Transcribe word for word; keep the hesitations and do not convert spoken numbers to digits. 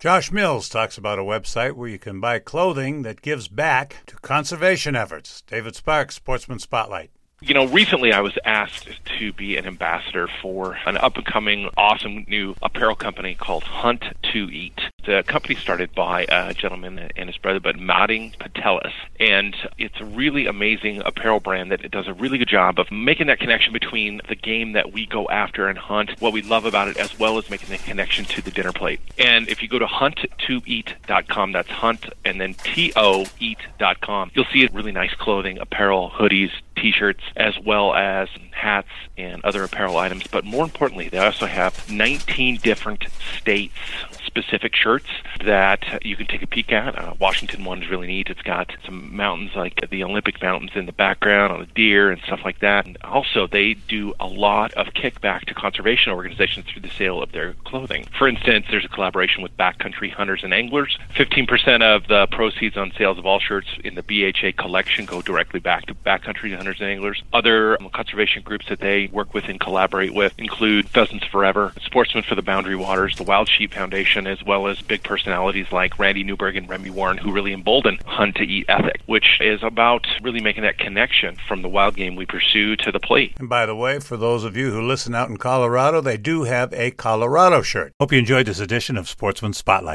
Josh Mills talks about a website where you can buy clothing that gives back to conservation efforts. David Sparks, Sportsman Spotlight. You know, recently I was asked to be an ambassador for an up-and-coming, awesome new apparel company called Hunt to Eat. The company started by a gentleman and his brother, but Mading Patelis, and it's a really amazing apparel brand that does a really good job of making that connection between the game that we go after and hunt, what we love about it, as well as making the connection to the dinner plate. And if you go to hunt to eat dot com, that's hunt and then T O eat dot com, you'll see really nice clothing, apparel, hoodies, T-shirts, as well as hats and other apparel items. But more importantly, they also have nineteen different states-specific shirts that you can take a peek at. Uh, Washington one is really neat. It's got some mountains like the Olympic Mountains in the background on a deer and stuff like that. And also, they do a lot of kickback to conservation organizations through the sale of their clothing. For instance, there's a collaboration with Backcountry Hunters and Anglers. fifteen percent of the proceeds on sales of all shirts in the B H A collection go directly back to Backcountry Hunters and Anglers. Other um, conservation groups that they work with and collaborate with include Pheasants Forever, Sportsmen for the Boundary Waters, the Wild Sheep Foundation, as well as big personalities like Randy Newberg and Remy Warren, who really embolden Hunt to Eat ethic, which is about really making that connection from the wild game we pursue to the plate. And by the way, for those of you who listen out in Colorado, they do have a Colorado shirt. Hope you enjoyed this edition of Sportsman Spotlight.